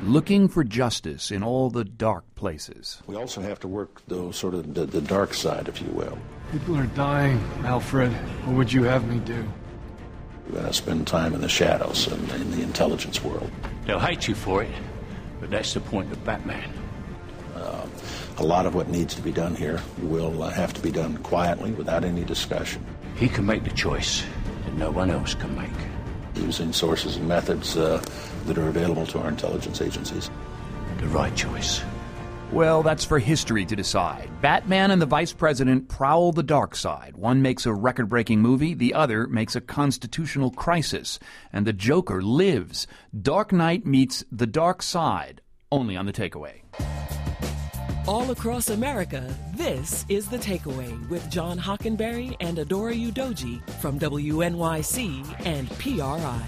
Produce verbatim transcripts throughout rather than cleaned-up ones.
looking for justice in all the dark places. We also have to work, though, sort of the, the dark side, if you will. People are dying, Alfred. What would you have me do? We're going to spend time in the shadows and in the intelligence world. They'll hate you for it, but that's the point of Batman. Uh, a lot of what needs to be done here will uh, have to be done quietly, without any discussion. He can make the choice that no one else can make. Using sources and methods uh, that are available to our intelligence agencies. The right choice. Well, that's for history to decide. Batman and the Vice President prowl the dark side. One makes a record-breaking movie, the other makes a constitutional crisis. And the Joker lives. Dark Knight meets The Dark Side, only on The Takeaway. All across America, this is The Takeaway with John Hockenberry and Adora Udoji from W N Y C and P R I.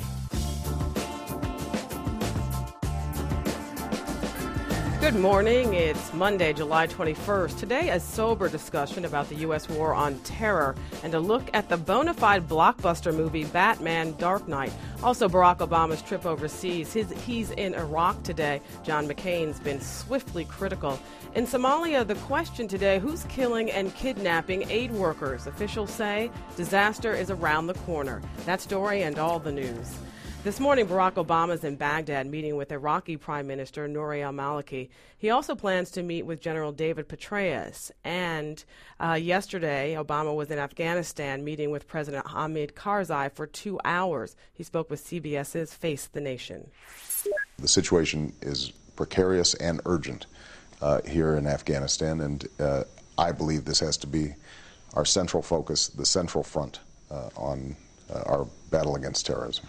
Good morning. It's Monday, July twenty-first. Today, a sober discussion about the U S war on terror and a look at the bona fide blockbuster movie Batman Dark Knight. Also, Barack Obama's trip overseas. His, he's in Iraq today. John McCain's been swiftly critical. In Somalia, the question today, who's killing and kidnapping aid workers? Officials say disaster is around the corner. That story and all the news. This morning, Barack Obama's in Baghdad meeting with Iraqi Prime Minister Nouri al-Maliki. He also plans to meet with General David Petraeus. And uh, yesterday, Obama was in Afghanistan meeting with President Hamid Karzai for two hours. He spoke with CBS's Face the Nation. The situation is precarious and urgent uh, here in Afghanistan, and uh, I believe this has to be our central focus, the central front uh, on uh, our battle against terrorism.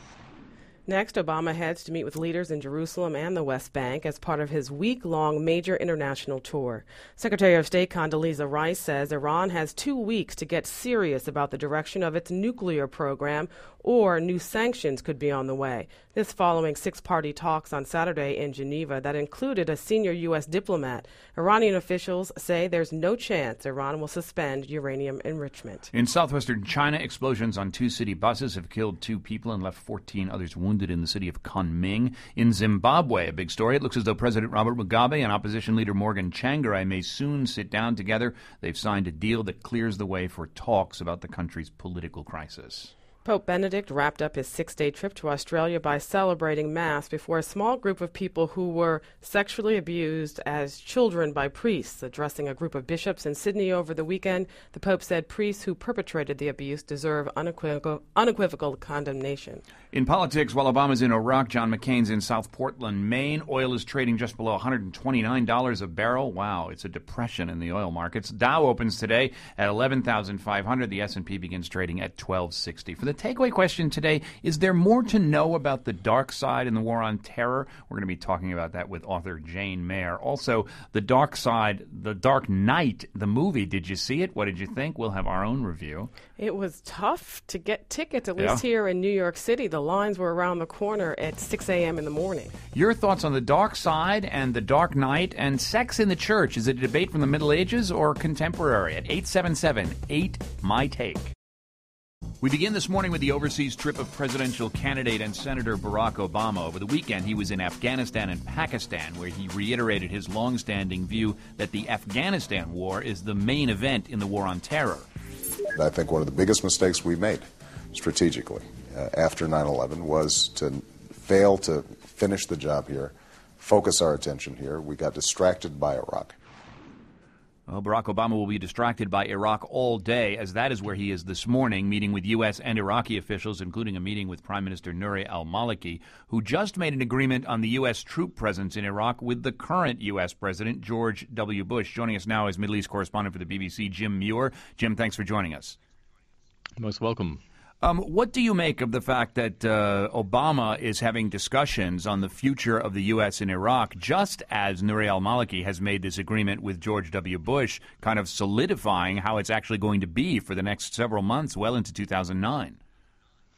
Next, Obama heads to meet with leaders in Jerusalem and the West Bank as part of his week-long major international tour. Secretary of State Condoleezza Rice says Iran has two weeks to get serious about the direction of its nuclear program, or new sanctions could be on the way. This following six-party talks on Saturday in Geneva that included a senior U S diplomat. Iranian officials say there's no chance Iran will suspend uranium enrichment. In southwestern China, explosions on two city buses have killed two people and left fourteen others wounded in the city of Kunming. In Zimbabwe, a big story. It looks as though President Robert Mugabe and opposition leader Morgan Tsvangirai may soon sit down together. They've signed a deal that clears the way for talks about the country's political crisis. Pope Benedict wrapped up his six-day trip to Australia by celebrating Mass before a small group of people who were sexually abused as children by priests. Addressing a group of bishops in Sydney over the weekend, the Pope said priests who perpetrated the abuse deserve unequivocal, unequivocal condemnation. In politics, while Obama's in Iraq, John McCain's in South Portland, Maine. Oil is trading just below one hundred twenty-nine dollars a barrel. Wow, it's a depression in the oil markets. Dow opens today at eleven thousand five hundred. The S and P begins trading at twelve sixty. For the takeaway question today, is there more to know about the dark side in the war on terror? We're going to be talking about that with author Jane Mayer. Also, the dark side, the Dark Knight, the movie. Did you see it? What did you think? We'll have our own review. It was tough to get tickets, at yeah. least here in New York City. The lines were around the corner at six a.m. in the morning. Your thoughts on the dark side and the Dark Knight and sex in the church. Is it a debate from the Middle Ages or contemporary? At eight seven seven, eight, my take. We begin this morning with the overseas trip of presidential candidate and Senator Barack Obama. Over the weekend, he was in Afghanistan and Pakistan, where he reiterated his longstanding view that the Afghanistan war is the main event in the war on terror. I think one of the biggest mistakes we made strategically uh, after nine eleven was to fail to finish the job here, focus our attention here. We got distracted by Iraq. Well, Barack Obama will be distracted by Iraq all day, as that is where he is this morning, meeting with U S and Iraqi officials, including a meeting with Prime Minister Nouri al-Maliki, who just made an agreement on the U S troop presence in Iraq with the current U S President, George W. Bush. Joining us now is Middle East correspondent for the B B C, Jim Muir. Jim, thanks for joining us. Most welcome. Um, what do you make of the fact that uh, Obama is having discussions on the future of the U S in Iraq, just as Nouri al-Maliki has made this agreement with George W. Bush, kind of solidifying how it's actually going to be for the next several months, well into two thousand nine?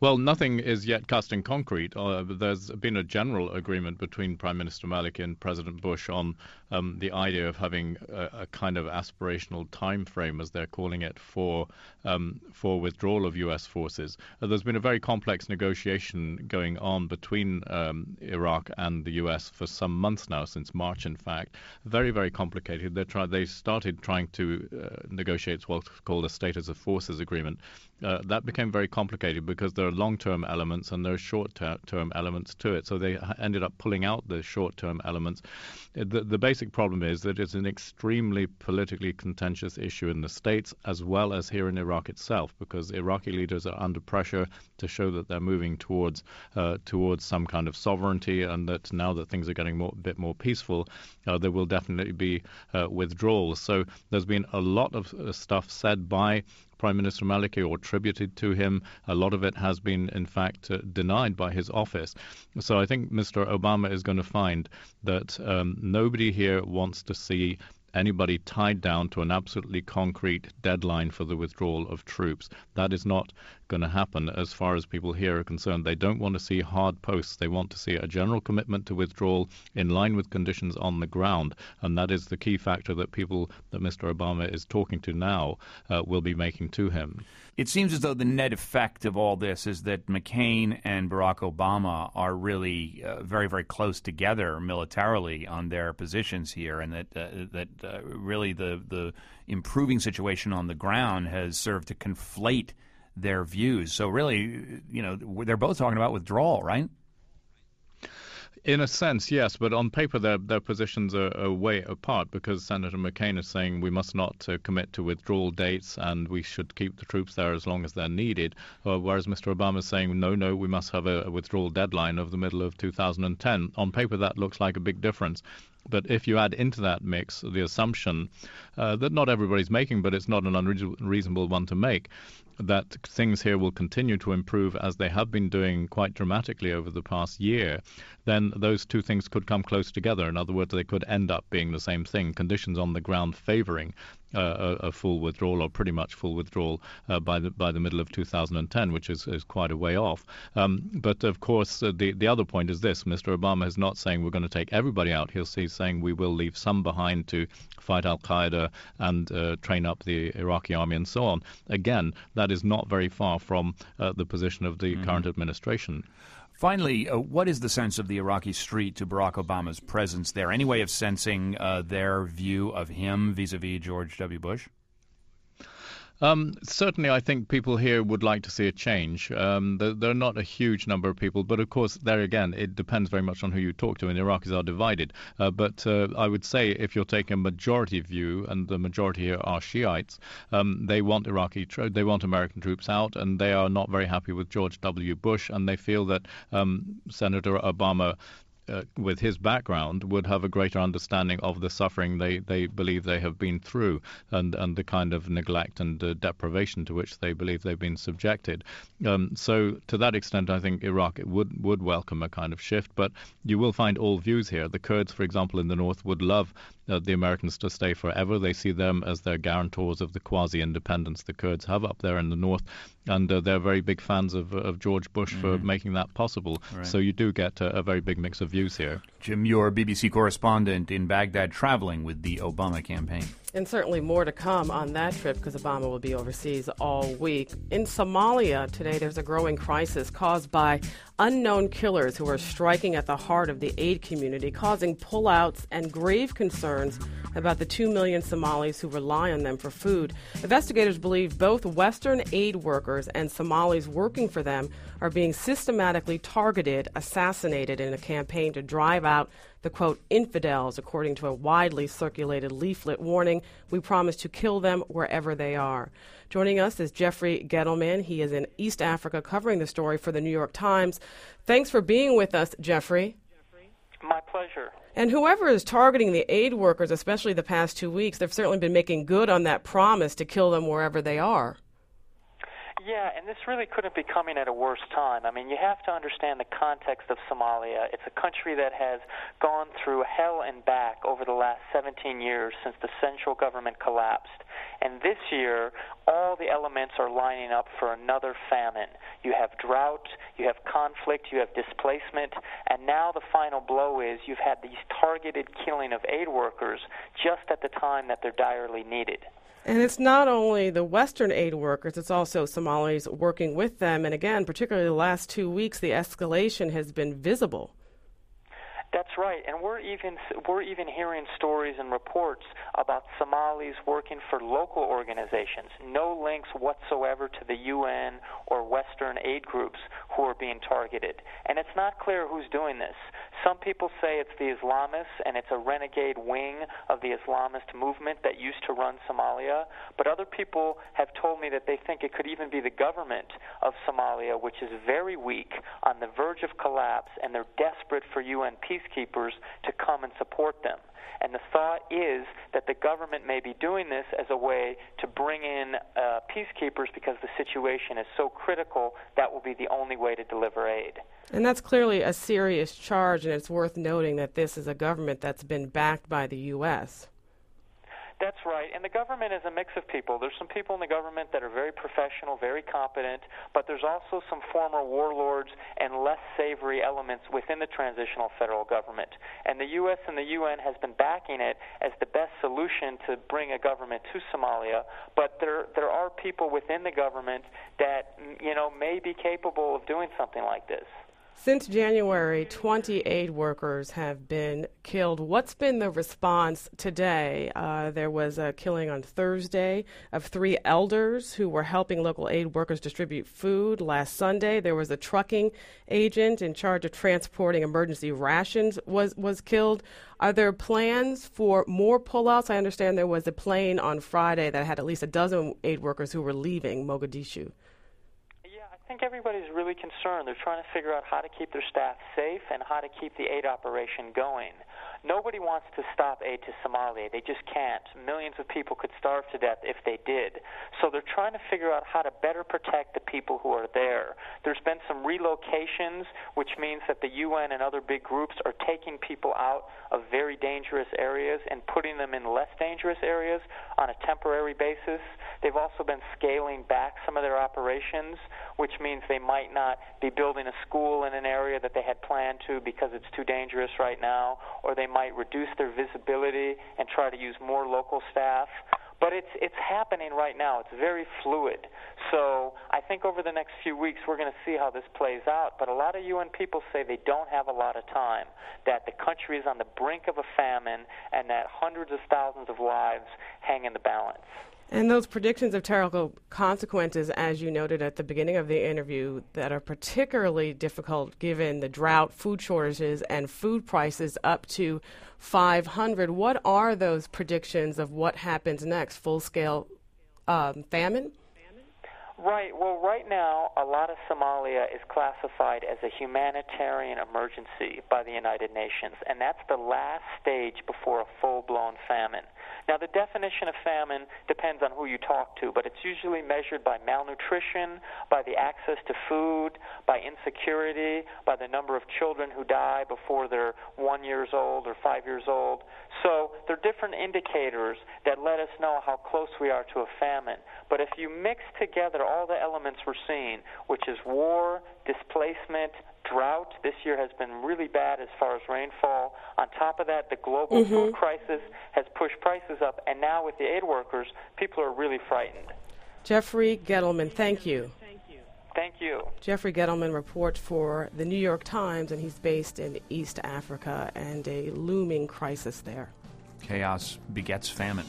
Well, nothing is yet cast in concrete. Uh, there's been a general agreement between Prime Minister Maliki and President Bush on um, the idea of having a, a kind of aspirational time frame, as they're calling it, for um, for withdrawal of U S forces. Uh, there's been a very complex negotiation going on between um, Iraq and the U S for some months now, since March, in fact. Very, very complicated. They try, they started trying to uh, negotiate what's called a status of forces agreement. Uh, that became very complicated because there are long-term elements and there are short-term elements to it. So they ended up pulling out the short-term elements. The, the basic problem is that it's an extremely politically contentious issue in the States as well as here in Iraq itself, because Iraqi leaders are under pressure to show that they're moving towards uh, towards some kind of sovereignty, and that now that things are getting more, a bit more peaceful, uh, there will definitely be uh, withdrawals. So there's been a lot of uh, stuff said by Prime Minister Maliki or attributed to him. A lot of it has been, in fact, uh, denied by his office. So I think Mister Obama is going to find that um, nobody here wants to see anybody tied down to an absolutely concrete deadline for the withdrawal of troops. That is not going to happen as far as people here are concerned. They don't want to see hard posts. They want to see a general commitment to withdrawal in line with conditions on the ground. And that is the key factor that people that Mister Obama is talking to now uh, will be making to him. It seems as though the net effect of all this is that McCain and Barack Obama are really uh, very, very close together militarily on their positions here, and that uh, that uh, really the the improving situation on the ground has served to conflate their views. So really, you know, they're both talking about withdrawal, right? In a sense, yes, but on paper their their positions are, are way apart, because Senator McCain is saying we must not uh, commit to withdrawal dates and we should keep the troops there as long as they're needed, uh, whereas Mister Obama is saying no, no, we must have a, a withdrawal deadline of the middle of two thousand ten. On paper that looks like a big difference. But if you add into that mix the assumption uh, that not everybody's making, but it's not an unreasonable one to make, that things here will continue to improve as they have been doing quite dramatically over the past year, then those two things could come close together. In other words, they could end up being the same thing, conditions on the ground favoring uh, a, a full withdrawal, or pretty much full withdrawal, uh, by the by the middle of two thousand ten, which is, is quite a way off. Um, but of course, uh, the, the other point is this. Mister Obama is not saying we're going to take everybody out. He'll see saying we will leave some behind to fight al-Qaeda and uh, train up the Iraqi army and so on. Again, that is not very far from uh, the position of the mm-hmm. current administration. Finally, uh, what is the sense of the Iraqi street to Barack Obama's presence there? Any way of sensing uh, their view of him vis-a-vis George W. Bush? Um, certainly, I think people here would like to see a change. Um, there, there are not a huge number of people, but of course, there again, it depends very much on who you talk to, and Iraqis are divided. Uh, but uh, I would say if you're taking a majority view, and the majority here are Shiites, um, they want Iraqi, tro- they want American troops out, and they are not very happy with George W. Bush, and they feel that um, Senator Obama, Uh, with his background, would have a greater understanding of the suffering they, they believe they have been through, and, and the kind of neglect and uh, deprivation to which they believe they've been subjected. Um, so to that extent, I think Iraq would, would welcome a kind of shift, but you will find all views here. The Kurds, for example, in the north would love uh, the Americans to stay forever. They see them as their guarantors of the quasi-independence the Kurds have up there in the north, and uh, they're very big fans of, of George Bush mm-hmm. for making that possible. Right. So you do get a, a very big mix of views here. Jim Muir, B B C correspondent in Baghdad, traveling with the Obama campaign. And certainly more to come on that trip, because Obama will be overseas all week. In Somalia today, there's a growing crisis caused by unknown killers who are striking at the heart of the aid community, causing pullouts and grave concerns about the two million Somalis who rely on them for food. Investigators believe both Western aid workers and Somalis working for them are being systematically targeted, assassinated in a campaign to drive out the, quote, infidels, according to a widely circulated leaflet warning, we promise to kill them wherever they are. Joining us is Jeffrey Gettleman. He is in East Africa covering the story for the New York Times. Thanks for being with us, Jeffrey. My pleasure. And whoever is targeting the aid workers, especially the past two weeks, they've certainly been making good on that promise to kill them wherever they are. Yeah, and this really couldn't be coming at a worse time. I mean, you have to understand the context of Somalia. It's a country that has gone through hell and back over the last seventeen years since the central government collapsed. And this year, all the elements are lining up for another famine. You have drought, you have conflict, you have displacement, and now the final blow is you've had these targeted killing of aid workers just at the time that they're direly needed. And it's not only the Western aid workers, it's also Somalis working with them. And again, particularly the last two weeks, the escalation has been visible. That's right, and we're even we're even hearing stories and reports about Somalis working for local organizations, no links whatsoever to the U N or Western aid groups who are being targeted. And it's not clear who's doing this. Some people say it's the Islamists, and it's a renegade wing of the Islamist movement that used to run Somalia. But other people have told me that they think it could even be the government of Somalia, which is very weak, on the verge of collapse, and they're desperate for U N peacekeepers to come and support them. And the thought is that the government may be doing this as a way to bring in uh, peacekeepers because the situation is so critical that will be the only way to deliver aid. And that's clearly a serious charge, and it's worth noting that this is a government that's been backed by the U S That's right, and the government is a mix of people. There's some people in the government that are very professional, very competent, but there's also some former warlords and less savory elements within the transitional federal government. And the U S and the U N has been backing it as the best solution to bring a government to Somalia, but there there are people within the government that, you know, may be capable of doing something like this. Since January, twenty aid workers have been killed. What's been the response today? Uh, there was a killing on Thursday of three elders who were helping local aid workers distribute food. Last Sunday, there was a trucking agent in charge of transporting emergency rations was, was killed. Are there plans for more pullouts? I understand there was a plane on Friday that had at least a dozen aid workers who were leaving Mogadishu. I think everybody's really concerned. They're trying to figure out how to keep their staff safe and how to keep the aid operation going. Nobody wants to stop aid to Somalia. They just can't. Millions of people could starve to death if they did. So they're trying to figure out how to better protect the people who are there. There's been some relocations, which means that the U N and other big groups are taking people out of very dangerous areas and putting them in less dangerous areas on a temporary basis. They've also been scaling back some of their operations, which means they might not be building a school in an area that they had planned to because it's too dangerous right now, or they might reduce their visibility and try to use more local staff. But it's it's happening right now. It's very fluid. So I think over the next few weeks we're going to see how this plays out. But a lot of U N people say they don't have a lot of time, that the country is on the brink of a famine, and that hundreds of thousands of lives hang in the balance. And those predictions of terrible consequences, as you noted at the beginning of the interview, that are particularly difficult given the drought, food shortages, and food prices up to five hundred. What are those predictions of what happens next? Full-scale um, famine? Right. Well, right now, a lot of Somalia is classified as a humanitarian emergency by the United Nations, and that's the last stage before a full-blown famine. Now, the definition of famine depends on who you talk to, but it's usually measured by malnutrition, by the access to food, by insecurity, by the number of children who die before they're one years old or five years old. So there are different indicators that let us know how close we are to a famine. But if you mix together all the elements we're seeing, which is war, displacement, drought. This year has been really bad as far as rainfall. On top of that, the global mm-hmm. food crisis has pushed prices up, and now with the aid workers, people are really frightened. Jeffrey Gettleman, thank you. Thank you. Jeffrey Gettleman reports for the New York Times, and he's based in East Africa, and a looming crisis there. Chaos begets famine.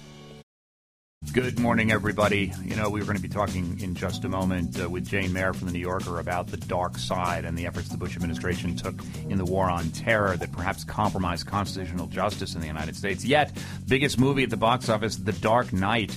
Good morning, everybody. You know, we were going to be talking in just a moment uh, with Jane Mayer from The New Yorker about the dark side and the efforts the Bush administration took in the war on terror that perhaps compromised constitutional justice in the United States. Yet, biggest movie at the box office, The Dark Knight,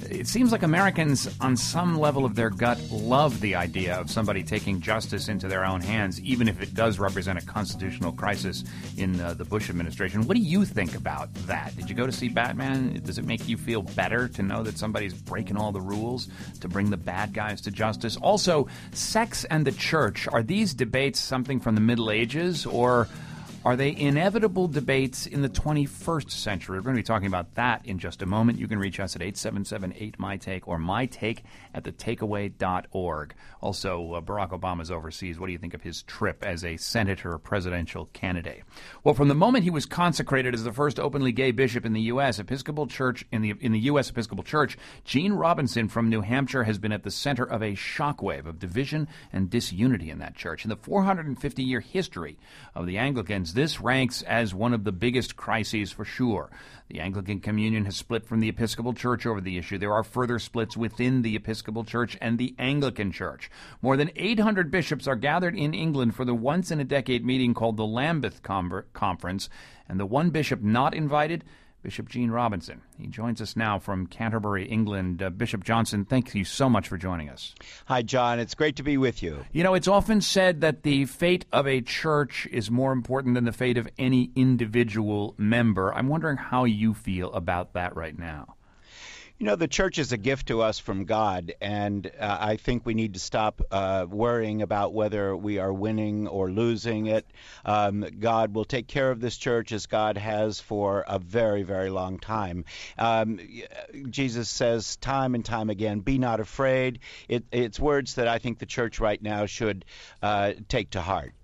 It seems like Americans, on some level of their gut, love the idea of somebody taking justice into their own hands, even if it does represent a constitutional crisis in uh, the Bush administration. What do you think about that? Did you go to see Batman? Does it make you feel better to know that somebody's breaking all the rules to bring the bad guys to justice? Also, sex and the church, are these debates something from the Middle Ages, or are they inevitable debates in the twenty-first century? We're going to be talking about that in just a moment. You can reach us at eight seven seven eight M Y Take or mytake at the takeaway dot org. Also, uh, Barack Obama's overseas. What do you think of his trip as a senator presidential candidate? Well, from the moment he was consecrated as the first openly gay bishop in the U S Episcopal Church in the in the U S Episcopal Church, Gene Robinson from New Hampshire has been at the center of a shockwave of division and disunity in that church. In the four hundred fifty year history of the Anglicans, this ranks as one of the biggest crises for sure. The Anglican Communion has split from the Episcopal Church over the issue. There are further splits within the Episcopal Church and the Anglican Church. More than eight hundred bishops are gathered in England for the once-in-a-decade meeting called the Lambeth Com- Conference, and the one bishop not invited, Bishop Gene Robinson. He joins us now from Canterbury, England. Uh, Bishop Johnson, thank you so much for joining us. Hi, John. It's great to be with you. You know, it's often said that the fate of a church is more important than the fate of any individual member. I'm wondering how you feel about that right now. You know, the church is a gift to us from God, and uh, I think we need to stop uh, worrying about whether we are winning or losing it. Um, God will take care of this church as God has for a very, very long time. Um, Jesus says time and time again, be not afraid. It, it's words that I think the church right now should uh, take to heart.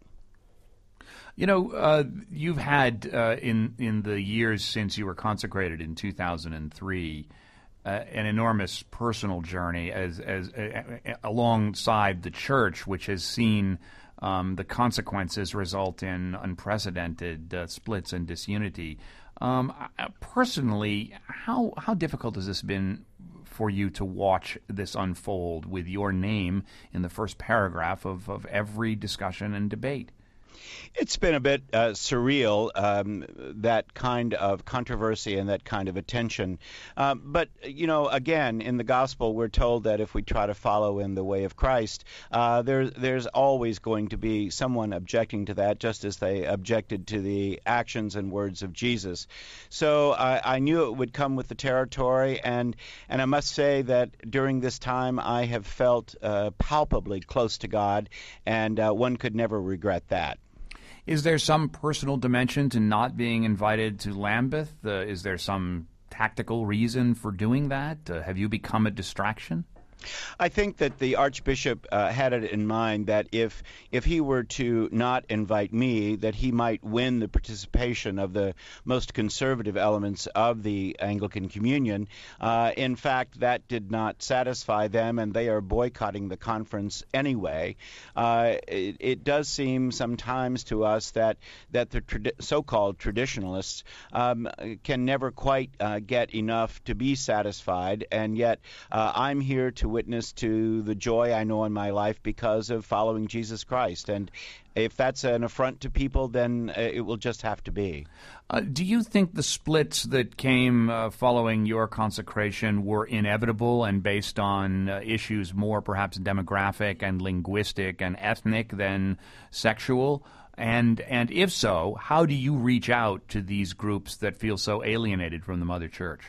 You know, uh, you've had uh, in, in the years since you were consecrated in two thousand three, Uh, an enormous personal journey as as uh, alongside the church, which has seen um, the consequences result in unprecedented uh, splits and disunity. Um, personally, how how difficult has this been for you to watch this unfold with your name in the first paragraph of, of every discussion and debate? It's been a bit uh, surreal, um, that kind of controversy and that kind of attention. Um, but, you know, again, in the gospel, we're told that if we try to follow in the way of Christ, uh, there, there's always going to be someone objecting to that, just as they objected to the actions and words of Jesus. So I, I knew it would come with the territory, and, and I must say that during this time I have felt uh, palpably close to God, and uh, one could never regret that. Is there some personal dimension to not being invited to Lambeth? Uh, is there some tactical reason for doing that? Uh, have you become a distraction? I think that the Archbishop uh, had it in mind that if if he were to not invite me, that he might win the participation of the most conservative elements of the Anglican Communion. Uh, in fact, that did not satisfy them, and they are boycotting the conference anyway. Uh, it, it does seem sometimes to us that that the tradi- so-called traditionalists um, can never quite uh, get enough to be satisfied, and yet uh, I'm here to witness to the joy I know in my life because of following Jesus Christ. And if that's an affront to people, then uh, it will just have to be. Uh, do you think the splits that came uh, following your consecration were inevitable and based on uh, issues more perhaps demographic and linguistic and ethnic than sexual? And and if so, how do you reach out to these groups that feel so alienated from the Mother Church?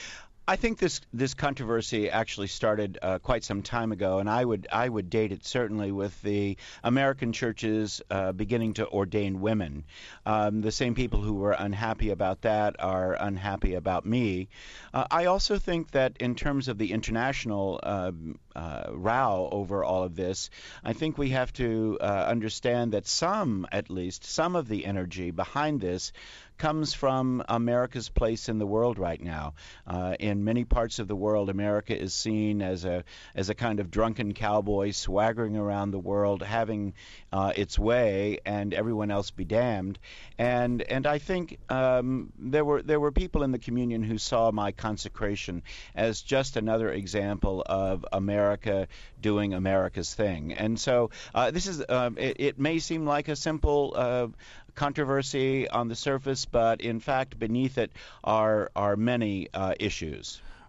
I think this this controversy actually started uh, quite some time ago, and I would I would date it certainly with the American churches uh, beginning to ordain women. Um, the same people who were unhappy about that are unhappy about me. Uh, I also think that in terms of the international uh, uh, row over all of this, I think we have to uh, understand that some, at least, some of the energy behind this comes from America's place in the world right now. Uh, in many parts of the world, America is seen as a as a kind of drunken cowboy swaggering around the world, having uh, its way, and everyone else be damned. And and I think um, there were there were people in the communion who saw my consecration as just another example of America doing America's thing. And so uh, this is uh, it, it may seem like a simple uh, controversy on the surface, but in fact beneath it are are many uh, issues.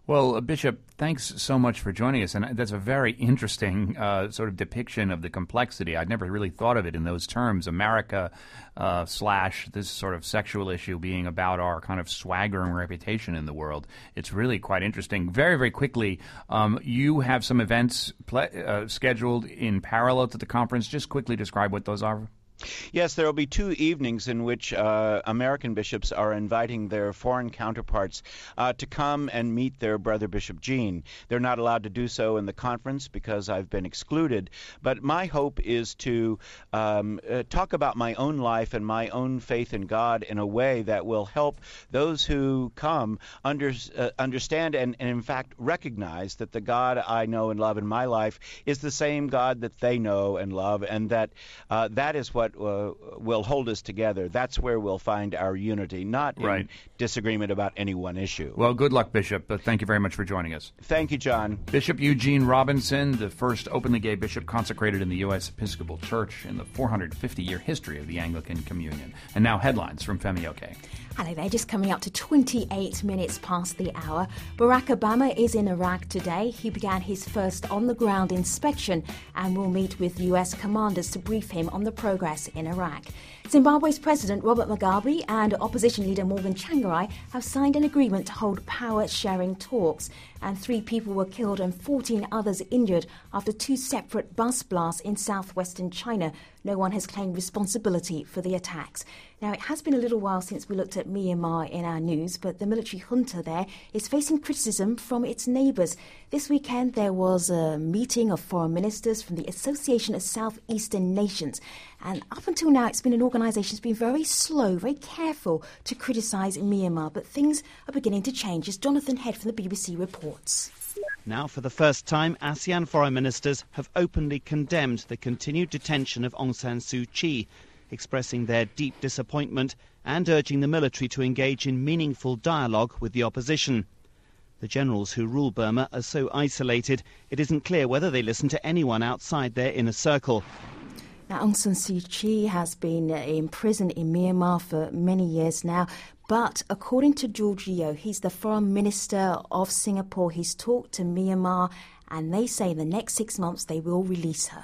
Well, uh, Bishop, thanks so much for joining us. And that's a very interesting uh, sort of depiction of the complexity. I'd never really thought of it in those terms. America uh, slash this sort of sexual issue being about our kind of swaggering reputation in the world. It's really quite interesting. Very, very quickly, um, you have some events ple- uh, scheduled in parallel to the conference. Just quickly describe what those are. Yes, there will be two evenings in which uh, American bishops are inviting their foreign counterparts uh, to come and meet their brother Bishop Gene. They're not allowed to do so in the conference because I've been excluded. But my hope is to um, uh, talk about my own life and my own faith in God in a way that will help those who come under, uh, understand and, and, in fact, recognize that the God I know and love in my life is the same God that they know and love, and that uh, that is what Uh, will hold us together. That's where we'll find our unity, not in right. disagreement about any one issue. Well, good luck, Bishop. But thank you very much for joining us. Thank you, John. Bishop Eugene Robinson, the first openly gay bishop consecrated in the U S Episcopal Church in the four hundred fifty year history of the Anglican Communion. And now headlines from Femi Oke. Hello there, just coming up to twenty-eight minutes past the hour. Barack Obama is in Iraq today. He began his first on-the-ground inspection and will meet with U S commanders to brief him on the progress in Iraq. Zimbabwe's President Robert Mugabe and opposition leader Morgan Tsvangirai have signed an agreement to hold power-sharing talks, and three people were killed and fourteen others injured after two separate bus blasts in southwestern China. No one has claimed responsibility for the attacks. Now, it has been a little while since we looked at Myanmar in our news, but the military junta there is facing criticism from its neighbours. This weekend, there was a meeting of foreign ministers from the Association of Southeastern Nations. And up until now, it's been an organisation that's been very slow, very careful to criticise Myanmar. But things are beginning to change, as Jonathan Head from the B B C reports. Now, for the first time, ASEAN foreign ministers have openly condemned the continued detention of Aung San Suu Kyi, expressing their deep disappointment and urging the military to engage in meaningful dialogue with the opposition. The generals who rule Burma are so isolated, it isn't clear whether they listen to anyone outside their inner circle. Now, Aung San Suu Kyi has been in prison in Myanmar for many years now. But according to George Yeo, he's the foreign minister of Singapore. He's talked to Myanmar, and they say in the next six months they will release her.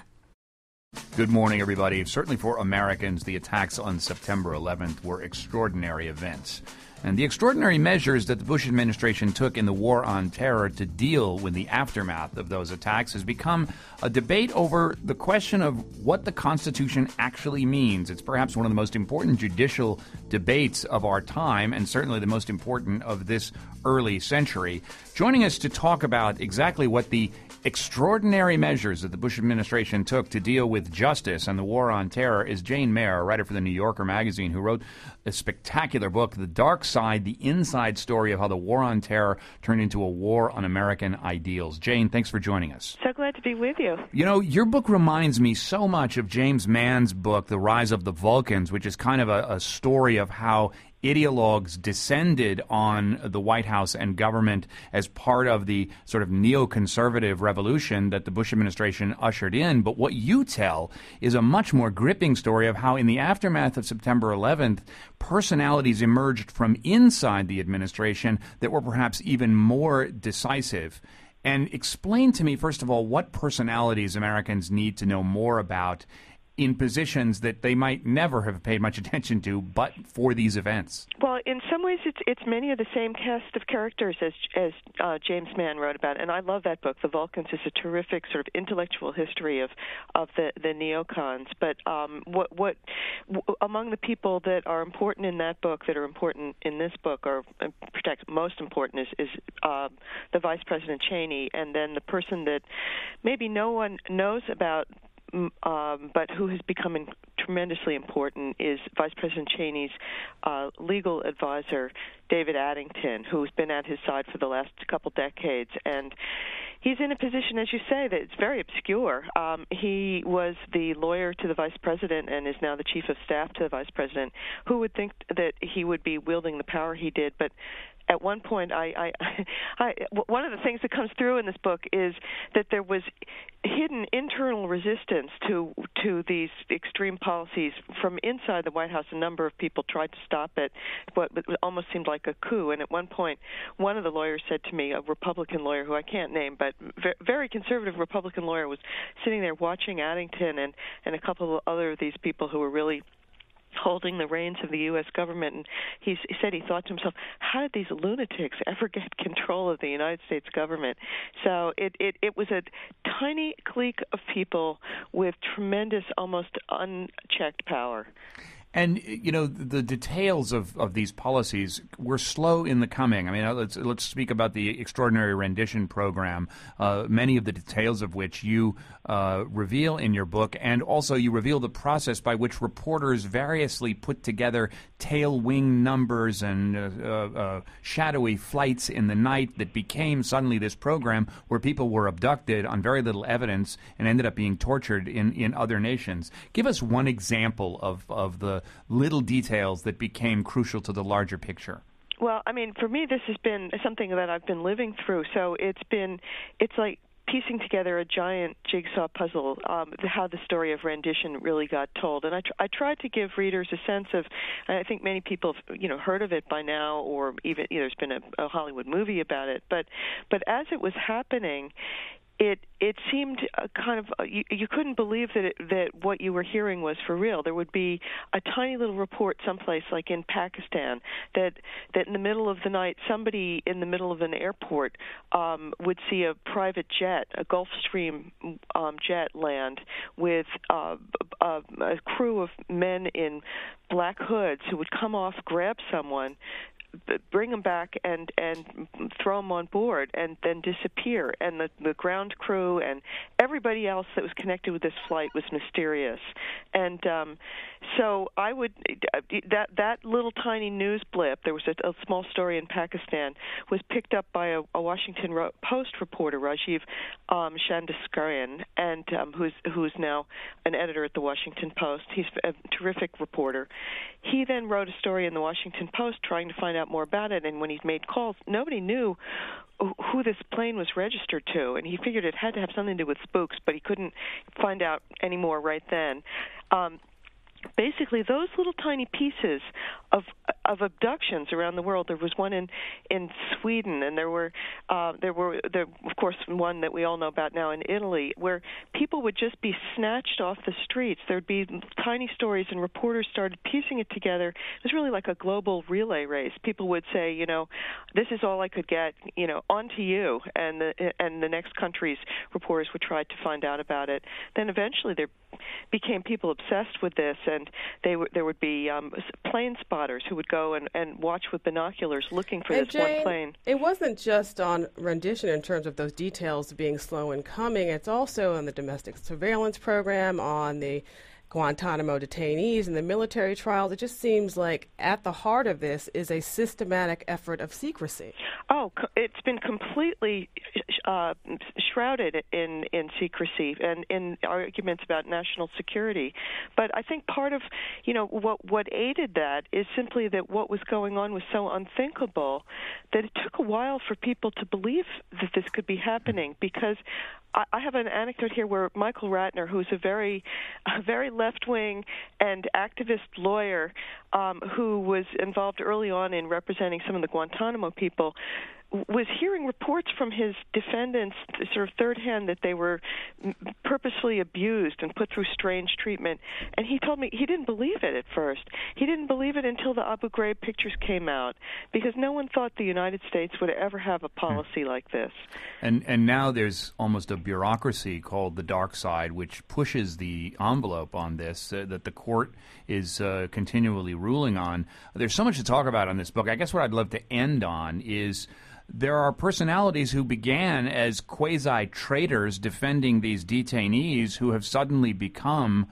Good morning, everybody. Certainly for Americans, the attacks on September eleventh were extraordinary events. And the extraordinary measures that the Bush administration took in the war on terror to deal with the aftermath of those attacks has become a debate over the question of what the Constitution actually means. It's perhaps one of the most important judicial debates of our time, and certainly the most important of this early century. Joining us to talk about exactly what the extraordinary measures that the Bush administration took to deal with justice and the war on terror is Jane Mayer, a writer for the New Yorker magazine, who wrote a spectacular book, The Dark Side, the inside story of how the war on terror turned into a war on American ideals. Jane, thanks for joining us. So glad to be with you. You know, your book reminds me so much of James Mann's book, The Rise of the Vulcans, which is kind of a, a story of how ideologues descended on the White House and government as part of the sort of neoconservative revolution that the Bush administration ushered in. But what you tell is a much more gripping story of how in the aftermath of September eleventh, personalities emerged from inside the administration that were perhaps even more decisive. And explain to me, first of all, what personalities Americans need to know more about in positions that they might never have paid much attention to but for these events. Well, in some ways, it's it's many of the same cast of characters as as uh, James Mann wrote about, and I love that book. The Vulcans is a terrific sort of intellectual history of of the the neocons. But um, what what w- among the people that are important in that book, that are important in this book, or uh, protect most important is is uh, the Vice President Cheney, and then the person that maybe no one knows about, Um, but who has become in, tremendously important is Vice President Cheney's uh, legal advisor, David Addington, who's been at his side for the last couple decades. And he's in a position, as you say, that it's very obscure. Um, he was the lawyer to the vice president and is now the chief of staff to the vice president. Who would think that he would be wielding the power he did? But at one point, I, I, I, one of the things that comes through in this book is that there was hidden internal resistance to to these extreme policies from inside the White House. A number of people tried to stop it, what almost seemed like a coup. And at one point, one of the lawyers said to me, a Republican lawyer who I can't name, but very conservative Republican lawyer, was sitting there watching Addington and, and a couple of other of these people who were really holding the reins of the U S government, and he, he said he thought to himself, how did these lunatics ever get control of the United States government? So it, it, it was a tiny clique of people with tremendous, almost unchecked power. And, you know, the details of, of these policies were slow in the coming. I mean, let's let's speak about the Extraordinary Rendition Program, uh, many of the details of which you uh, reveal in your book, and also you reveal the process by which reporters variously put together tail wing numbers and uh, uh, shadowy flights in the night that became suddenly this program where people were abducted on very little evidence and ended up being tortured in, in other nations. Give us one example of, of the little details that became crucial to the larger picture. Well, I mean, for me, this has been something that I've been living through. So it's been, it's like piecing together a giant jigsaw puzzle, um, how the story of rendition really got told. And I, tr- I tried to give readers a sense of, I think many people have, you know, heard of it by now, or even, you know, there's been a, a Hollywood movie about it. But, but as it was happening, It it seemed uh, kind of uh, you, you couldn't believe that it, that what you were hearing was for real. There would be a tiny little report someplace like in Pakistan that that in the middle of the night somebody in the middle of an airport um, would see a private jet, a Gulfstream um, jet land with uh, a, a crew of men in black hoods who would come off, grab someone, bring them back and and throw them on board and then disappear. And the, the ground crew and everybody else that was connected with this flight was mysterious. And um, so I would that that little tiny news blip. There was a, a small story in Pakistan was picked up by a, a Washington Post reporter, Rajiv um, Chandaskarian, and um, who's who's now an editor at the Washington Post. He's a terrific reporter. He then wrote a story in the Washington Post trying to find out more about it, and when he made calls, nobody knew who this plane was registered to, and he figured it had to have something to do with spooks, but he couldn't find out any more right then. Um, Basically, those little tiny pieces of of abductions around the world. There was one in, in Sweden, and there were uh, there were there of course one that we all know about now in Italy, where people would just be snatched off the streets. There'd be tiny stories, and reporters started piecing it together. It was really like a global relay race. People would say, you know, this is all I could get, you know, on to you, and the and the next country's reporters would try to find out about it. Then eventually there became people obsessed with this, and they w- there would be um, plane spotters who would go and, and watch with binoculars looking for and this Jane, one plane. It wasn't just on rendition in terms of those details being slow in coming. It's also on the domestic surveillance program, on the Guantanamo detainees and the military trials. It just seems like at the heart of this is a systematic effort of secrecy. Oh, it's been completely uh, shrouded in, in secrecy and in arguments about national security. But I think part of, you know, what what aided that is simply that what was going on was so unthinkable that it took a while for people to believe that this could be happening. Because I, I have an anecdote here where Michael Ratner, who's a very, a very left-wing and activist lawyer um, who was involved early on in representing some of the Guantanamo people, was hearing reports from his defendants, sort of third hand, that they were purposefully abused and put through strange treatment. And he told me he didn't believe it at first. He didn't believe it until the Abu Ghraib pictures came out, because no one thought the United States would ever have a policy hmm. like this. And and now there's almost a bureaucracy called the dark side, which pushes the envelope on this, uh, that the court is uh, continually ruling on. There's so much to talk about on this book. I guess what I'd love to end on is there are personalities who began as quasi-traitors defending these detainees who have suddenly become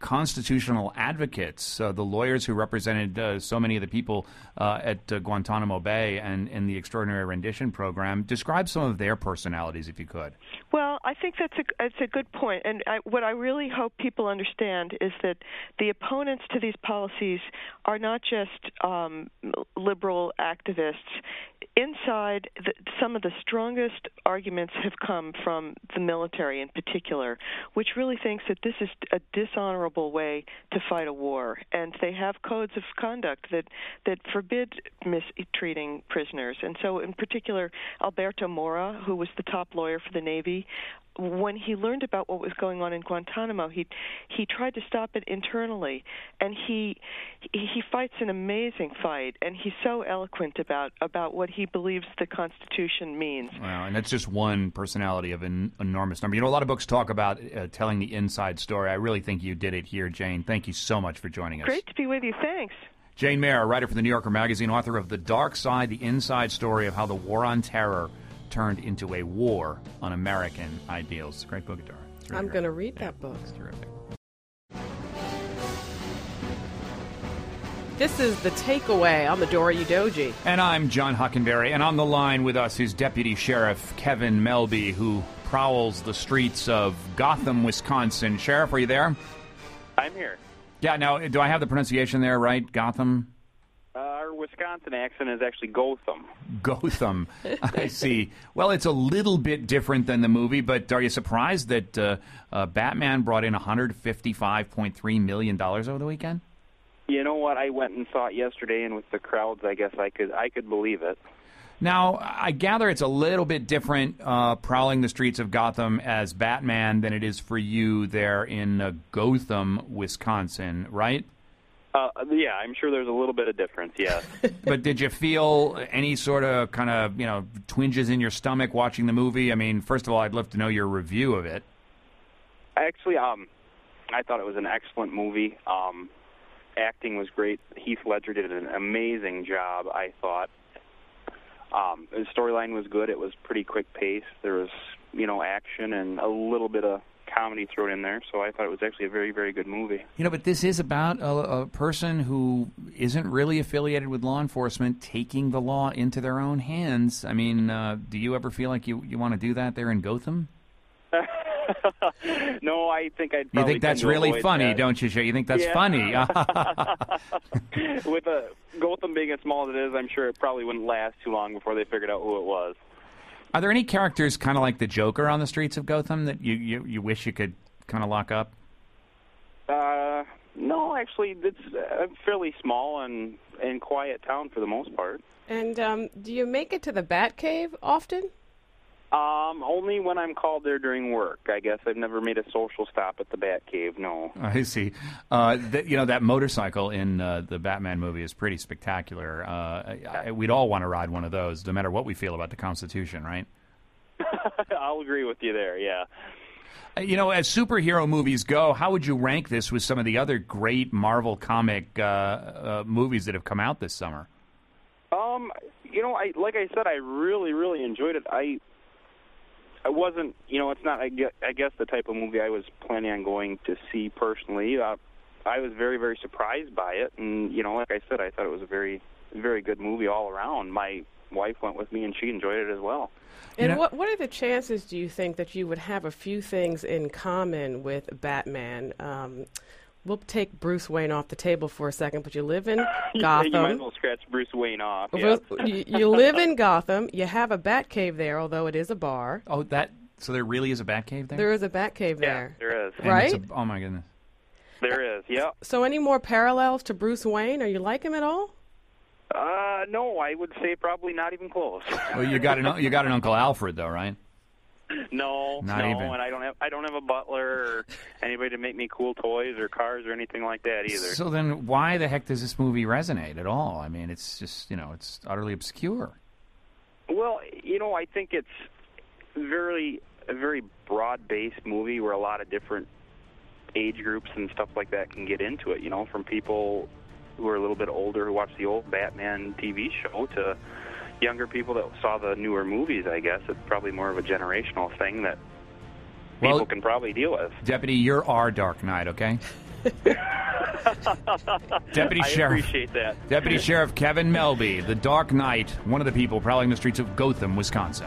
constitutional advocates, uh, the lawyers who represented uh, so many of the people uh, at uh, Guantanamo Bay and in the Extraordinary Rendition Program. Describe some of their personalities, if you could. Well, I think that's a, that's a good point. And I, what I really hope people understand is that the opponents to these policies are not just um, liberal activists. Inside, the, some of the strongest arguments have come from the military in particular, which really thinks that this is a dishonorable way to fight a war. And they have codes of conduct that, that forbid mistreating prisoners. And so, in particular, Alberto Mora, who was the top lawyer for the Navy, when he learned about what was going on in Guantanamo, he he tried to stop it internally, and he he fights an amazing fight, and he's so eloquent about about what he believes the Constitution means. Wow, and that's just one personality of an enormous number. You know, a lot of books talk about uh, telling the inside story. I really think you did it here, Jane. Thank you so much for joining us. Great to be with you. Thanks. Jane Mayer, a writer for the New Yorker magazine, author of The Dark Side, the inside story of how the War on Terror turned into a war on American ideals. It's a great book, Adora. Really I'm going to read yeah, that book. It's terrific. This is The Takeaway. I'm Adora Udoji. And I'm John Hockenberry. And on the line with us is Deputy Sheriff Kevin Melby, who prowls the streets of Gotham, Wisconsin. Sheriff, are you there? I'm here. Yeah, now, do I have the pronunciation there right? Gotham? Uh, our Wisconsin accent is actually Gotham. Gotham. I see. Well, it's a little bit different than the movie, but are you surprised that uh, uh, Batman brought in one hundred fifty-five point three million dollars over the weekend? You know what? I went and saw it yesterday, and with the crowds, I guess I could I could believe it. Now, I gather it's a little bit different uh, prowling the streets of Gotham as Batman than it is for you there in uh, Gotham, Wisconsin, right? Uh, yeah, I'm sure there's a little bit of difference, yes. But did you feel any sort of kind of, you know, twinges in your stomach watching the movie? I mean, first of all, I'd love to know your review of it. Actually, um, I thought it was an excellent movie. Um, acting was great. Heath Ledger did an amazing job, I thought. Um, the storyline was good. It was pretty quick pace. There was, you know, action and a little bit of comedy thrown in there, so I thought it was actually a very, very good movie. You know, but this is about a, a person who isn't really affiliated with law enforcement taking the law into their own hands. I mean, uh, do you ever feel like you, you want to do that there in Gotham? No, I think I'd probably You think that's really funny, that. don't you, Shay? You think that's yeah. funny? With uh, Gotham being as small as it is, I'm sure it probably wouldn't last too long before they figured out who it was. Are there any characters kind of like the Joker on the streets of Gotham that you, you, you wish you could kind of lock up? Uh, no, actually, it's a fairly small and, and quiet town for the most part. And um, do you make it to the Batcave often? Um, only when I'm called there during work. I guess I've never made a social stop at the Batcave, no. I see. Uh, th- you know, that motorcycle in uh, the Batman movie is pretty spectacular. Uh, I, I, we'd all want to ride one of those, no matter what we feel about the Constitution, right? I'll agree with you there, yeah. Uh, you know, as superhero movies go, how would you rank this with some of the other great Marvel comic uh, uh, movies that have come out this summer? Um, you know, I like I said, I really, really enjoyed it. I... I wasn't, you know, it's not, I guess, I guess, the type of movie I was planning on going to see personally. Uh, I was very, very surprised by it. And, you know, like I said, I thought it was a very, very good movie all around. My wife went with me, and she enjoyed it as well. And you know, what what are the chances, do you think, that you would have a few things in common with Batman? Um, we'll take Bruce Wayne off the table for a second, but you live in Gotham. You might as well scratch Bruce Wayne off. Yeah. you, you live in Gotham. You have a Batcave there, although it is a bar. Oh, that so there really is a Batcave there? There is a Batcave there. Yeah, there is. And right? It's a, oh, my goodness. There is, yeah. So any more parallels to Bruce Wayne? Are you like him at all? Uh, no, I would say probably not even close. Well, you got an you got an Uncle Alfred, though, right? No, Not no, even. and I don't have I don't have a butler or anybody to make me cool toys or cars or anything like that either. So then, why the heck does this movie resonate at all? I mean, it's just you know, it's utterly obscure. Well, you know, I think it's very a very broad-based movie where a lot of different age groups and stuff like that can get into it. You know, from people who are a little bit older who watch the old Batman T V show to younger people that saw the newer movies. I guess it's probably more of a generational thing that people well, can probably deal with. Deputy, you're our Dark Knight, okay? Deputy I Sheriff. appreciate that. Deputy Sheriff Kevin Melby, the Dark Knight, one of the people prowling the streets of Gotham, Wisconsin.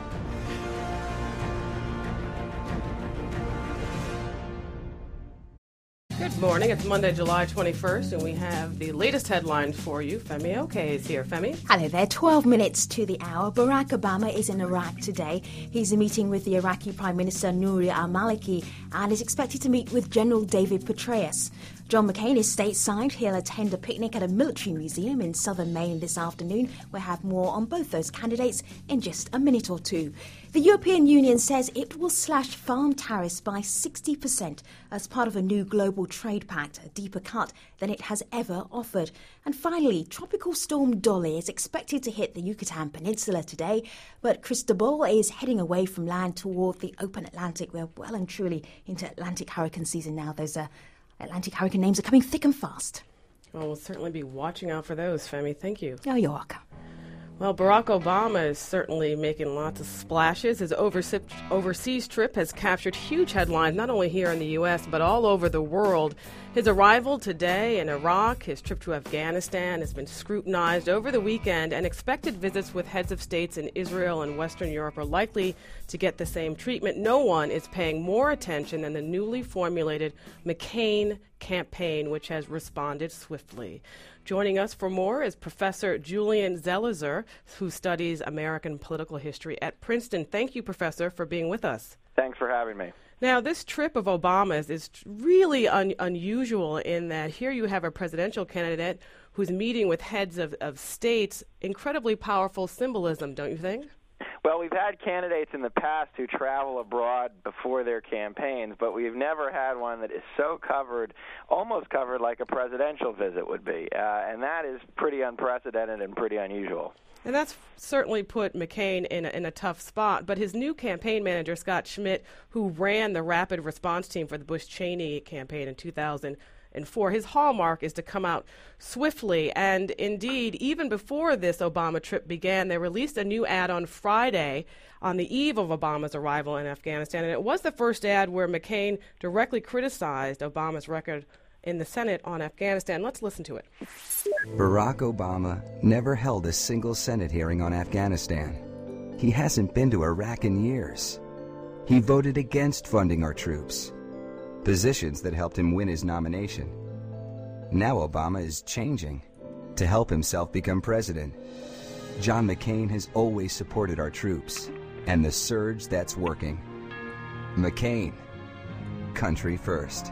Good morning. It's Monday, July twenty-first, and we have the latest headlines for you. Femi Okay is here. Femi? Hello there. twelve minutes to the hour. Barack Obama is in Iraq today. He's meeting with the Iraqi Prime Minister Nouri al-Maliki and is expected to meet with General David Petraeus. John McCain is stateside. He'll attend a picnic at a military museum in southern Maine this afternoon. We'll have more on both those candidates in just a minute or two. The European Union says it will slash farm tariffs by sixty percent as part of a new global trade pact, a deeper cut than it has ever offered. And finally, Tropical Storm Dolly is expected to hit the Yucatan Peninsula today, but Cristobal is heading away from land toward the open Atlantic. We're well and truly into Atlantic hurricane season now. Those uh, Atlantic hurricane names are coming thick and fast. Well, we'll certainly be watching out for those, Femi. Thank you. Oh, you're welcome. Well, Barack Obama is certainly making lots of splashes. His overse- overseas trip has captured huge headlines, not only here in the U S, but all over the world. His arrival today in Iraq, his trip to Afghanistan has been scrutinized over the weekend, and expected visits with heads of states in Israel and Western Europe are likely to get the same treatment. No one is paying more attention than the newly formulated McCain campaign, which has responded swiftly. Joining us for more is Professor Julian Zelizer, who studies American political history at Princeton. Thank you, Professor, for being with us. Thanks for having me. Now, this trip of Obama's is really un- unusual in that here you have a presidential candidate who's meeting with heads of, of states. Incredibly powerful symbolism, don't you think? Well, we've had candidates in the past who travel abroad before their campaigns, but we've never had one that is so covered, almost covered like a presidential visit would be. Uh, and that is pretty unprecedented and pretty unusual. And that's certainly put McCain in a, in a tough spot. But his new campaign manager, Scott Schmidt, who ran the rapid response team for the Bush-Cheney campaign in two thousand four, his hallmark is to come out swiftly. And indeed, even before this Obama trip began, they released a new ad on Friday on the eve of Obama's arrival in Afghanistan. And it was the first ad where McCain directly criticized Obama's record in the Senate on Afghanistan. Let's listen to it. Barack Obama never held a single Senate hearing on Afghanistan. He hasn't been to Iraq in years. He voted against funding our troops, positions that helped him win his nomination. Now Obama is changing to help himself become president. John McCain has always supported our troops and the surge that's working. McCain, country first.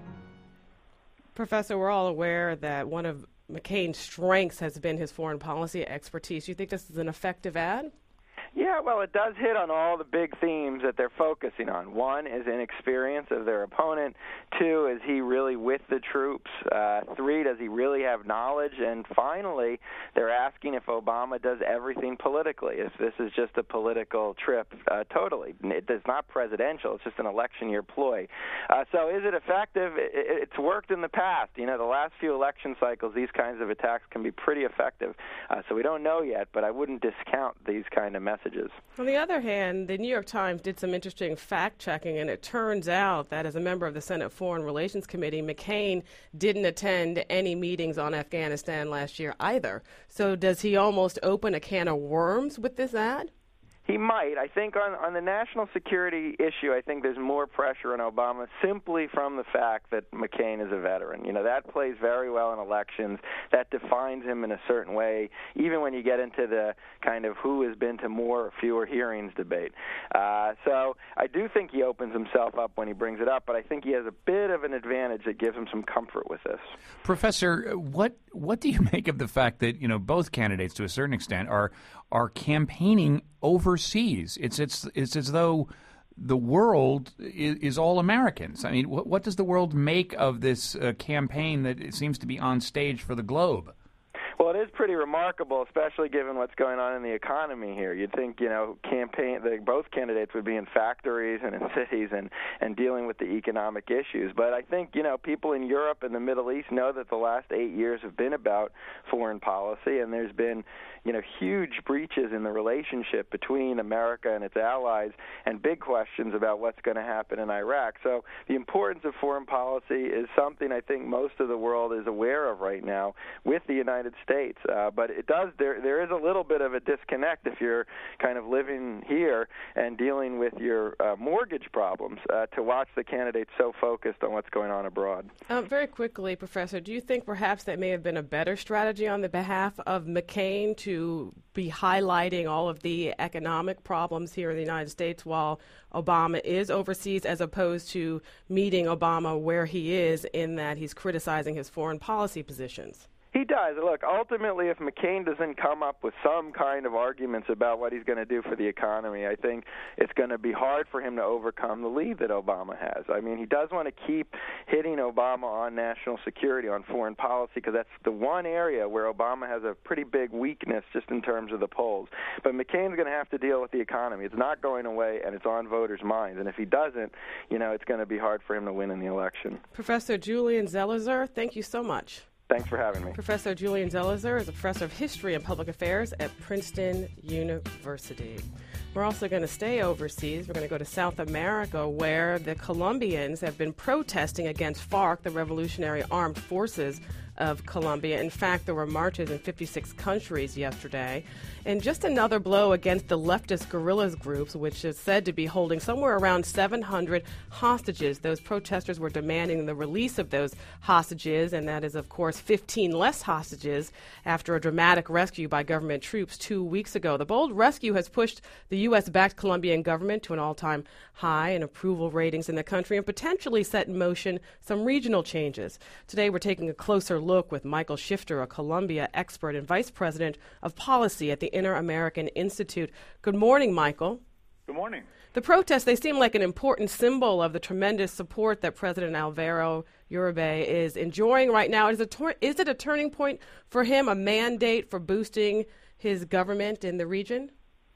Professor, we're all aware that one of McCain's strengths has been his foreign policy expertise. Do you think this is an effective ad? Yeah, well, it does hit on all the big themes that they're focusing on. One is inexperience of their opponent. Two, is he really with the troops? Uh, three, does he really have knowledge? And finally, they're asking if Obama does everything politically, if this is just a political trip uh, totally. It's not presidential. It's just an election year ploy. Uh, so is it effective? It, it's worked in the past. You know, the last few election cycles, these kinds of attacks can be pretty effective. Uh, so we don't know yet, but I wouldn't discount these kind of messages. On the other hand, the New York Times did some interesting fact-checking, and it turns out that as a member of the Senate Foreign Relations Committee, McCain didn't attend any meetings on Afghanistan last year either. So does he almost open a can of worms with this ad? He might. I think on, on the national security issue, I think there's more pressure on Obama simply from the fact that McCain is a veteran. You know, that plays very well in elections. That defines him in a certain way, even when you get into the kind of who has been to more or fewer hearings debate. Uh, so I do think he opens himself up when he brings it up, but I think he has a bit of an advantage that gives him some comfort with this. Professor, what what do you make of the fact that, you know, both candidates to a certain extent are are campaigning overseas? It's it's it's as though the world is, is all Americans. I mean, what, what does the world make of this uh, campaign that seems to be on stage for the globe? Well, Well, it is pretty remarkable, especially given what's going on in the economy here. You'd think, you know, campaign the, both candidates would be in factories and in cities and, and dealing with the economic issues. But I think, you know, people in Europe and the Middle East know that the last eight years have been about foreign policy, and there's been, you know, huge breaches in the relationship between America and its allies and big questions about what's going to happen in Iraq. So the importance of foreign policy is something I think most of the world is aware of right now with the United States. Uh, but it does there there is a little bit of a disconnect if you're kind of living here and dealing with your uh, mortgage problems uh, to watch the candidates so focused on what's going on abroad. Um, very quickly, Professor, do you think perhaps that may have been a better strategy on the behalf of McCain to be highlighting all of the economic problems here in the United States while Obama is overseas, as opposed to meeting Obama where he is in that he's criticizing his foreign policy positions? He does. Look, ultimately, if McCain doesn't come up with some kind of arguments about what he's going to do for the economy, I think it's going to be hard for him to overcome the lead that Obama has. I mean, he does want to keep hitting Obama on national security, on foreign policy, because that's the one area where Obama has a pretty big weakness just in terms of the polls. But McCain's going to have to deal with the economy. It's not going away, and it's on voters' minds. And if he doesn't, you know, it's going to be hard for him to win in the election. Professor Julian Zelizer, thank you so much. Thanks for having me. Professor Julian Zelizer is a professor of history and public affairs at Princeton University. We're also going to stay overseas. We're going to go to South America, where the Colombians have been protesting against FARC, the Revolutionary Armed Forces of Colombia. In fact, there were marches in fifty-six countries yesterday. And just another blow against the leftist guerrillas groups, which is said to be holding somewhere around seven hundred hostages. Those protesters were demanding the release of those hostages, and that is, of course, fifteen less hostages after a dramatic rescue by government troops two weeks ago. The bold rescue has pushed the U S-backed Colombian government to an all-time high in approval ratings in the country and potentially set in motion some regional changes. Today, we're taking a closer look with Michael Shifter, a Colombia expert and vice president of policy at the Inter-American Institute. Good morning, Michael. Good morning. The protests, they seem like an important symbol of the tremendous support that President Alvaro Uribe is enjoying right now. Is it, tor- is it a turning point for him, a mandate for boosting his government in the region?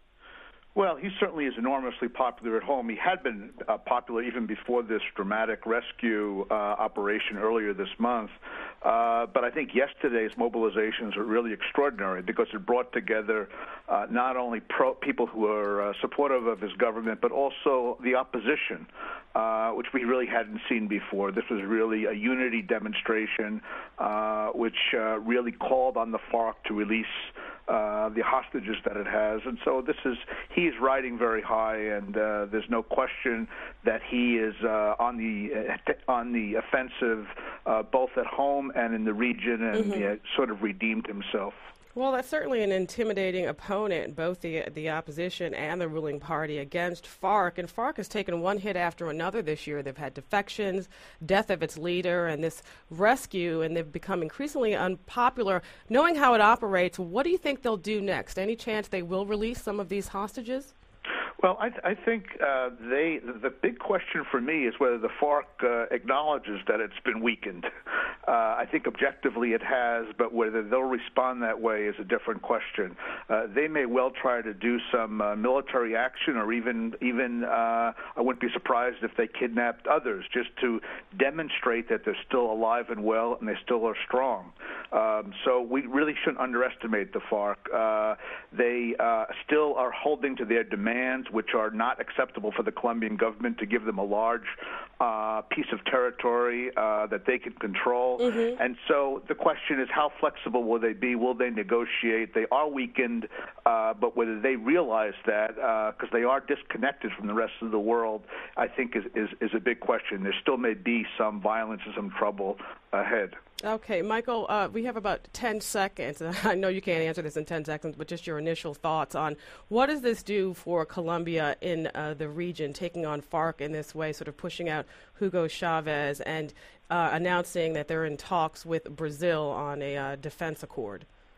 Well, he certainly is enormously popular at home. He had been uh, popular even before this dramatic rescue uh, operation earlier this month. Uh, but I think yesterday's mobilizations are really extraordinary because it brought together uh, not only pro- people who are uh, supportive of his government, but also the opposition, uh, which we really hadn't seen before. This was really a unity demonstration, uh, which uh, really called on the FARC to release Uh, the hostages that it has. And so this is, he's riding very high, and uh, there's no question that he is uh, on the uh, on the offensive uh, both at home and in the region, and mm-hmm. uh, sort of redeemed himself. Well, that's certainly an intimidating opponent, both the the opposition and the ruling party, against FARC. And FARC has taken one hit after another this year. They've had defections, death of its leader, and this rescue, and they've become increasingly unpopular. Knowing how it operates, what do you think they'll do next? Any chance they will release some of these hostages? Well, I, th- I think uh, they. The big question for me is whether the FARC uh, acknowledges that it's been weakened. Uh, I think objectively it has, but whether they'll respond that way is a different question. Uh, they may well try to do some uh, military action, or even even uh, I wouldn't be surprised if they kidnapped others, just to demonstrate that they're still alive and well and they still are strong. Um, so we really shouldn't underestimate the FARC. Uh, they uh, still are holding to their demands, which are not acceptable for the Colombian government to give them a large uh, piece of territory uh, that they can control. Mm-hmm. And so the question is, how flexible will they be? Will they negotiate? They are weakened, uh, but whether they realize that, because uh, they are disconnected from the rest of the world, I think is, is, is a big question. There still may be some violence and some trouble ahead. Okay, Michael, uh, we have about ten seconds. I know you can't answer this in ten seconds, but just your initial thoughts on what does this do for Colombia in uh, the region, taking on FARC in this way, sort of pushing out Hugo Chavez and uh, announcing that they're in talks with Brazil on a uh, defense accord?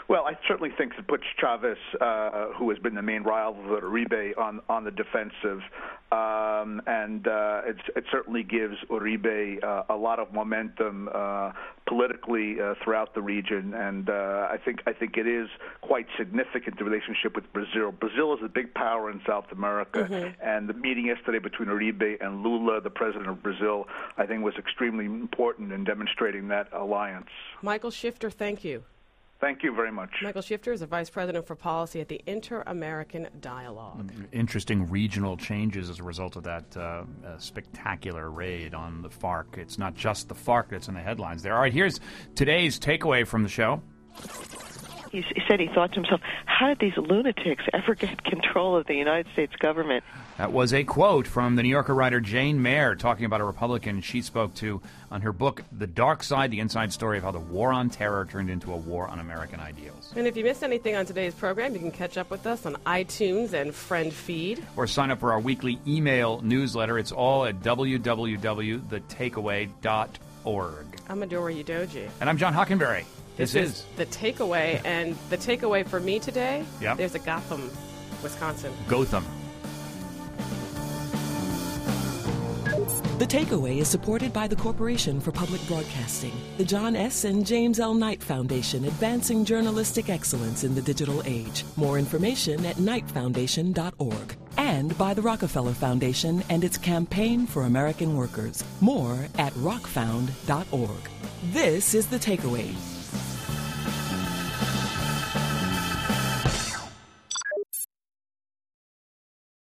Well, I certainly think that puts Chavez, uh, who has been the main rival of Uribe, on on the defensive, um, and uh, it's, it certainly gives Uribe uh, a lot of momentum uh, politically uh, throughout the region, and uh, I think I think it is quite significant, the relationship with Brazil. Brazil is a big power in South America, Mhm. and the meeting yesterday between Uribe and Lula, the president of Brazil, I think was extremely important in demonstrating that alliance. Michael Shifter, thank you. Thank you very much. Michael Shifter is the Vice President for Policy at the Inter-American Dialogue. Interesting regional changes as a result of that uh, uh, spectacular raid on the FARC. It's not just the FARC that's in the headlines there. All right, here's today's takeaway from the show. He said he thought to himself, how did these lunatics ever get control of the United States government? That was a quote from the New Yorker writer Jane Mayer talking about a Republican she spoke to on her book, The Dark Side, the inside story of how the war on terror turned into a war on American ideals. And if you missed anything on today's program, you can catch up with us on iTunes and Friend Feed. Or sign up for our weekly email newsletter. It's all at w w w dot the takeaway dot org. I'm Adora Udoji. And I'm John Hockenberry. This, This is is The Takeaway, and the takeaway for me today, Yep. there's a Gotham, Wisconsin. Gotham. The Takeaway is supported by the Corporation for Public Broadcasting, the John S. and James L. Knight Foundation, advancing journalistic excellence in the digital age. More information at knight foundation dot org. And by the Rockefeller Foundation and its Campaign for American Workers. More at rock found dot org. This is The Takeaway.